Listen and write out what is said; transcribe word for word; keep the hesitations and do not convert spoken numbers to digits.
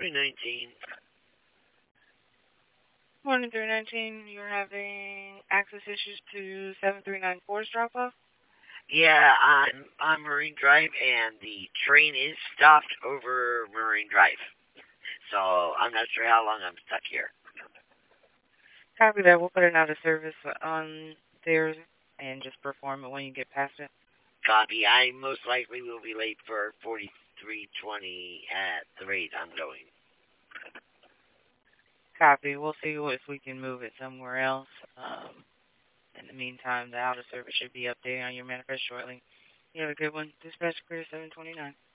three nineteen. Morning three nineteen, you're having access issues to seven three nine four's drop-off? Yeah, I'm on Marine Drive, and the train is stopped over Marine Drive. So I'm not sure how long I'm stuck here. Copy that. We'll put it out of service on there and just perform it when you get past it. Copy. I most likely will be late for forty-three twenty at the rate I'm going. Copy. We'll see if we can move it somewhere else. Um, in the meantime, the out of service should be updating on your manifest shortly. You have a good one. Dispatch clear seven twenty-nine.